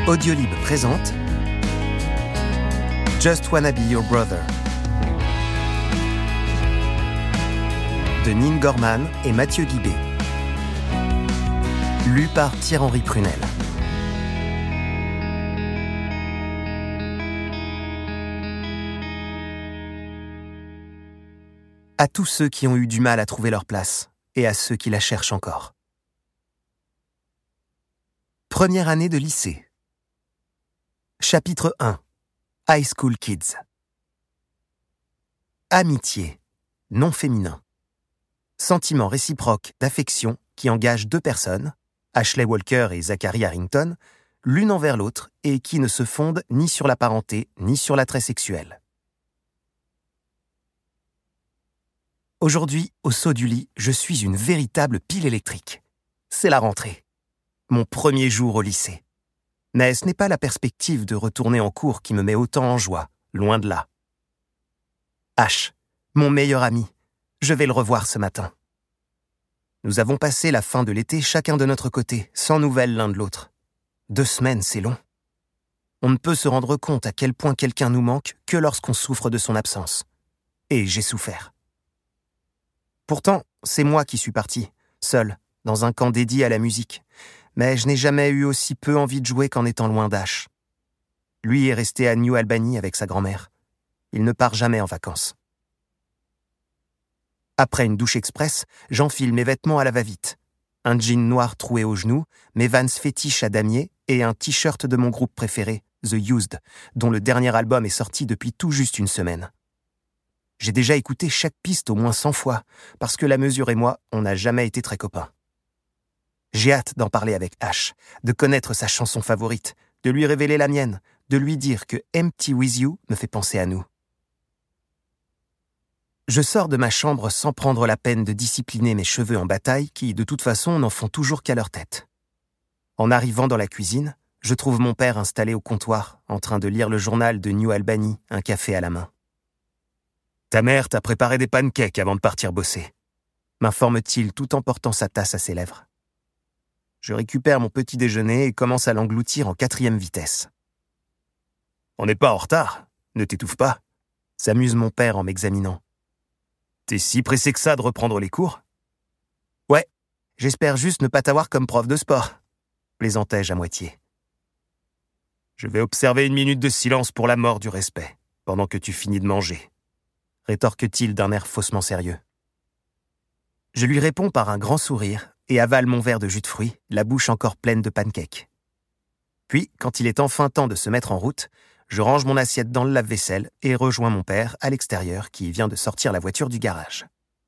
Audiolib présente Just Wanna Be Your Brother de Nin Gorman et Mathieu Guibé. Lu par Pierre-Henri Prunel. À tous ceux qui ont eu du mal à trouver leur place et à ceux qui la cherchent encore. Première année de lycée. Chapitre 1. High School Kids. Amitié, nom féminin. Sentiment réciproque d'affection qui engage deux personnes, Ashley Walker et Zachary Harrington, l'une envers l'autre et qui ne se fondent ni sur la parenté ni sur l'attrait sexuel. Aujourd'hui, au saut du lit, je suis une véritable pile électrique. C'est la rentrée. Mon premier jour au lycée. Mais ce n'est pas la perspective de retourner en cours qui me met autant en joie, loin de là. Ash, mon meilleur ami, je vais le revoir ce matin. Nous avons passé la fin de l'été chacun de notre côté, sans nouvelles l'un de l'autre. 2 semaines, c'est long. On ne peut se rendre compte à quel point quelqu'un nous manque que lorsqu'on souffre de son absence. Et j'ai souffert. Pourtant, c'est moi qui suis parti, seul, dans un camp dédié à la musique. Mais je n'ai jamais eu aussi peu envie de jouer qu'en étant loin d'Ash. Lui est resté à New Albany avec sa grand-mère. Il ne part jamais en vacances. Après une douche express, j'enfile mes vêtements à la va-vite. Un jean noir troué aux genoux, mes Vans fétiches à damier et un t-shirt de mon groupe préféré, The Used, dont le dernier album est sorti depuis tout juste une semaine. J'ai déjà écouté chaque piste au moins 100 fois, parce que La Mesure et moi, on n'a jamais été très copains. J'ai hâte d'en parler avec Ash, de connaître sa chanson favorite, de lui révéler la mienne, de lui dire que Empty With You me fait penser à nous. Je sors de ma chambre sans prendre la peine de discipliner mes cheveux en bataille qui, de toute façon, n'en font toujours qu'à leur tête. En arrivant dans la cuisine, je trouve mon père installé au comptoir, en train de lire le journal de New Albany, un café à la main. « Ta mère t'a préparé des pancakes avant de partir bosser », m'informe-t-il tout en portant sa tasse à ses lèvres. Je récupère mon petit déjeuner et commence à l'engloutir en 4e vitesse. « On n'est pas en retard, ne t'étouffe pas », s'amuse mon père en m'examinant. « T'es si pressé que ça de reprendre les cours ?»« Ouais, j'espère juste ne pas t'avoir comme prof de sport », plaisantai-je à moitié. « Je vais observer 1 minute de silence pour la mort du respect, pendant que tu finis de manger », rétorque-t-il d'un air faussement sérieux. Je lui réponds par un grand sourire et avale mon verre de jus de fruits, la bouche encore pleine de pancakes. Puis, quand il est enfin temps de se mettre en route, je range mon assiette dans le lave-vaisselle et rejoins mon père à l'extérieur qui vient de sortir la voiture du garage.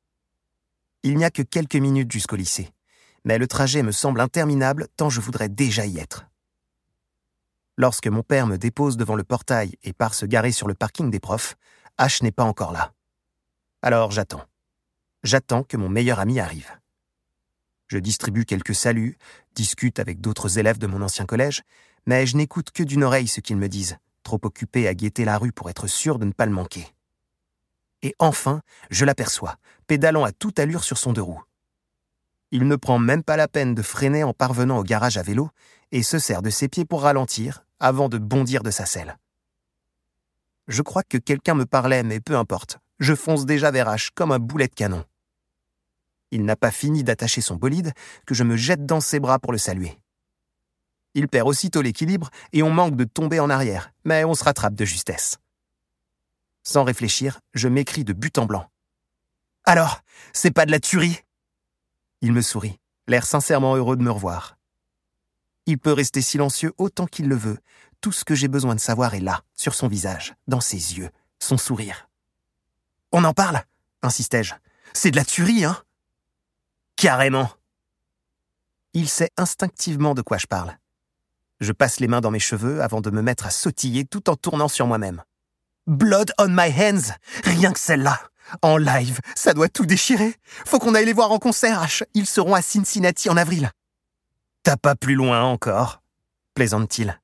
Il n'y a que quelques minutes jusqu'au lycée, mais le trajet me semble interminable tant je voudrais déjà y être. Lorsque mon père me dépose devant le portail et part se garer sur le parking des profs, Ash n'est pas encore là. Alors j'attends. J'attends que mon meilleur ami arrive. Je distribue quelques saluts, discute avec d'autres élèves de mon ancien collège, mais je n'écoute que d'une oreille ce qu'ils me disent, trop occupé à guetter la rue pour être sûr de ne pas le manquer. Et enfin, je l'aperçois, pédalant à toute allure sur son 2 roues. Il ne prend même pas la peine de freiner en parvenant au garage à vélo et se sert de ses pieds pour ralentir avant de bondir de sa selle. Je crois que quelqu'un me parlait, mais peu importe, je fonce déjà vers Ash comme un boulet de canon. Il n'a pas fini d'attacher son bolide que je me jette dans ses bras pour le saluer. Il perd aussitôt l'équilibre et on manque de tomber en arrière, mais on se rattrape de justesse. Sans réfléchir, je m'écrie de but en blanc. « Alors, c'est pas de la tuerie ?» Il me sourit, l'air sincèrement heureux de me revoir. Il peut rester silencieux autant qu'il le veut. Tout ce que j'ai besoin de savoir est là, sur son visage, dans ses yeux, son sourire. « On en parle ?» insistai-je. « C'est de la tuerie, hein ?» « Carrément !» Il sait instinctivement de quoi je parle. Je passe les mains dans mes cheveux avant de me mettre à sautiller tout en tournant sur moi-même. « Blood on my hands ! Rien que celle-là ! En live, ça doit tout déchirer. Faut qu'on aille les voir en concert, Ash. Ils seront à Cincinnati en avril. »« T'as pas plus loin encore ?» plaisante-t-il.